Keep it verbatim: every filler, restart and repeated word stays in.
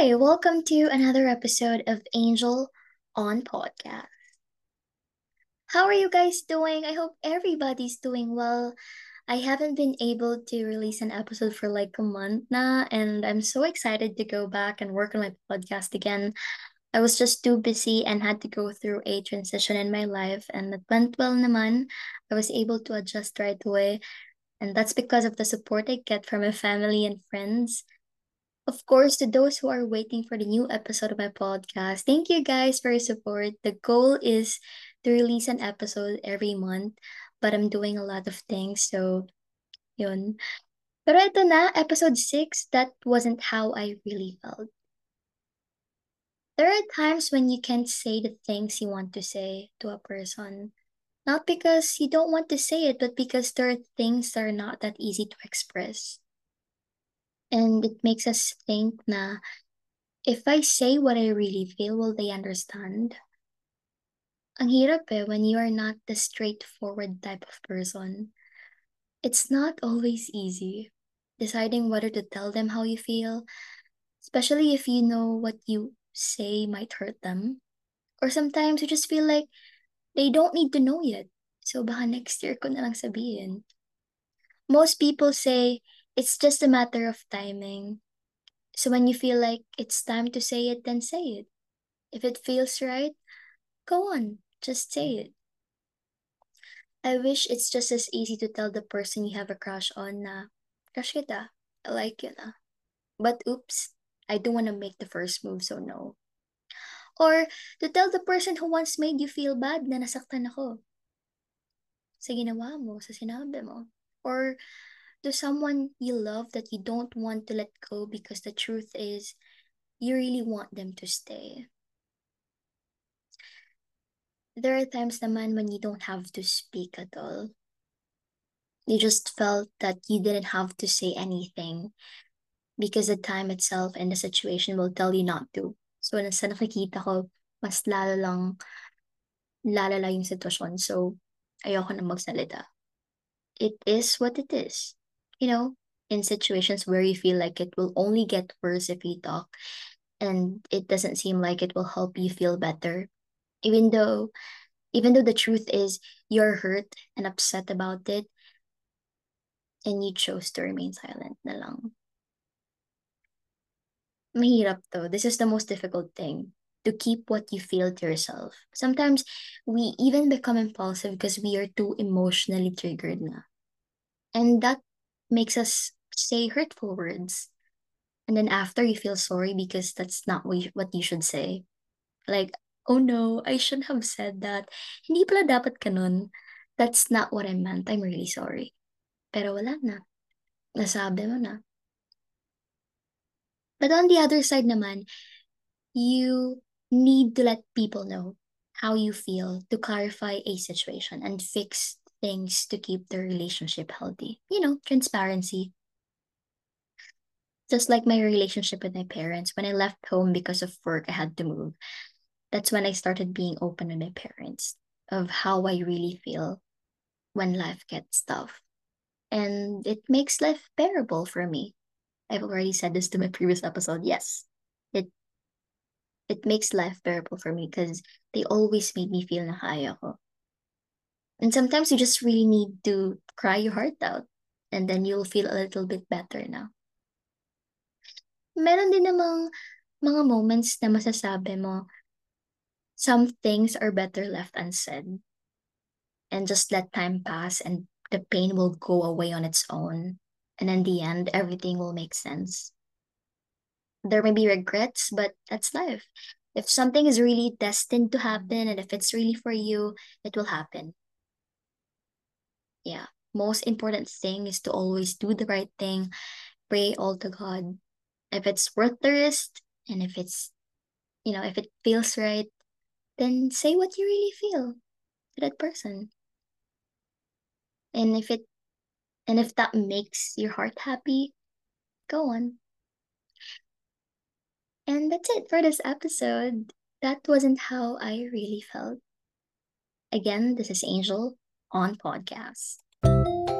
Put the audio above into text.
Hi, welcome to another episode of Angel on Podcast. How are you guys doing? I hope everybody's doing well. I haven't been able to release an episode for like a month now, and I'm so excited to go back and work on my podcast again. I was just too busy and had to go through a transition in my life, and it went well naman. I was able to adjust right away, and that's because of the support I get from my family and friends. Of course, to those who are waiting for the new episode of my podcast, thank you guys for your support. The goal is to release an episode every month, but I'm doing a lot of things, so yun. Pero ito na, episode six, that wasn't how I really felt. There are times when you can't say the things you want to say to a person. Not because you don't want to say it, but because there are things that are not that easy to express. And it makes us think na, if I say what I really feel, will they understand? Ang hirap eh when you are not the straightforward type of person. It's not always easy deciding whether to tell them how you feel, especially if you know what you say might hurt them. Or sometimes you just feel like they don't need to know yet. So baka next year ko na lang sabihin. Most people say it's just a matter of timing. So when you feel like it's time to say it, then say it. If it feels right, go on, just say it. I wish it's just as easy to tell the person you have a crush on na, crush kita, I like you na. But oops, I don't want to make the first move, so no. Or to tell the person who once made you feel bad na nasaktan ako sa ginawa mo, sa sinabi mo. Or to someone you love that you don't want to let go because the truth is, you really want them to stay. There are times naman when you don't have to speak at all. You just felt that you didn't have to say anything because the time itself and the situation will tell you not to. So, sa nakikita ko, mas lalo lang, lalala yung sitwasyon. So, ayoko na magsalita. It is what it is. You know, in situations where you feel like it will only get worse if you talk and it doesn't seem like it will help you feel better. Even though, even though the truth is you're hurt and upset about it and you chose to remain silent na lang. Mahirap to. This is the most difficult thing, to keep what you feel to yourself. Sometimes we even become impulsive because we are too emotionally triggered na. And that makes us say hurtful words. And then after you feel sorry because that's not what you, what you should say. Like, oh no, I shouldn't have said that. Hindi pala dapat ganun. That's not what I meant. I'm really sorry. Pero wala na. Nasabi mo na. But on the other side naman, you need to let people know how you feel to clarify a situation and fix things to keep the relationship healthy. You know, transparency. Just like my relationship with my parents, when I left home because of work, I had to move. That's when I started being open with my parents of how I really feel when life gets tough. And it makes life bearable for me. I've already said this to my previous episode. Yes, it it makes life bearable for me because they always made me feel na kaya ko. And sometimes you just really need to cry your heart out and then you'll feel a little bit better now. Meron din namang mga moments na masasabi mo, some things are better left unsaid and just let time pass and the pain will go away on its own. And in the end, everything will make sense. There may be regrets, but that's life. If something is really destined to happen and if it's really for you, it will happen. Yeah. Most important thing is to always do the right thing, pray all to God. If it's worth the risk and if it's, you know, if it feels right, then say what you really feel to that person. And if it and if that makes your heart happy, go on. And that's it for this episode. That wasn't how I really felt. Again, this is Angel on podcast.